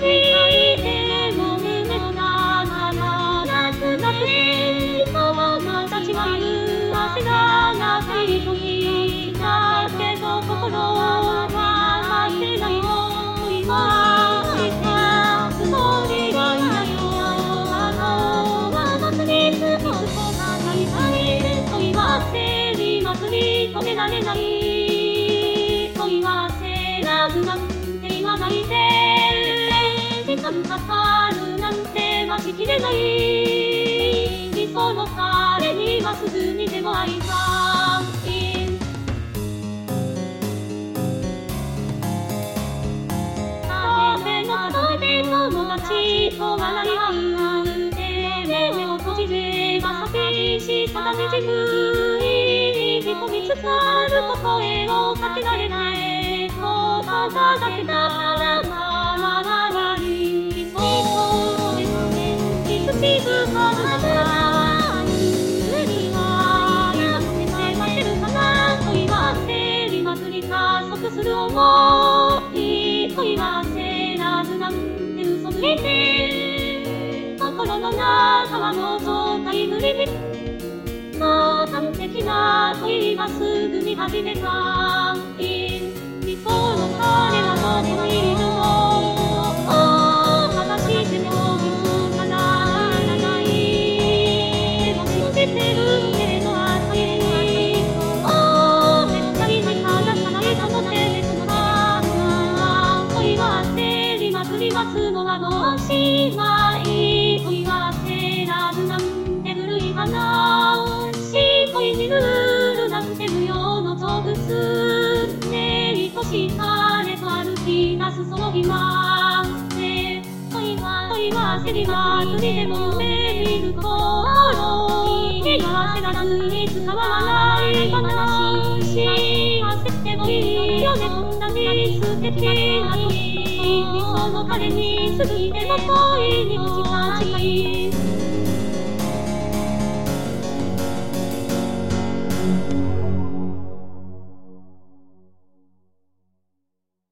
にても夢の中が夏が来て友達は言う汗が長い時だけど心は待ってないよ恋はつもりがいないよ祭り過ぎすこがない恋はせり祭り止められない恋はせらずなんて言わないで時間かかるなんて待ちきれない理想の彼にはすぐにでも会いたい風の風友達と笑い合う目を閉じれば寂しさがねじむい一歩見つかると声をかけられないとただだけだからまらに理想を目の前に静かな海は今止めて待ってるかな恋はせり祭り加速する想い恋はせらずなんて嘘ついて心の中は覗かいぶりに端的な恋はすぐに始めた理想の彼はどこにいるの探しても見つからないでも信じてるけど浅い絶対に離さないとの手でそのまま恋はせり祭り待つのはどうしない恋はせらずなんて古い話恋にルールなんて無用の動物ねりとしたれと歩き出すその今ね恋はせり祭りでも夢見る心幸せならずに使わない話幸せってもいいよねこんなに素敵な時理想の彼に過ぎても恋にも近い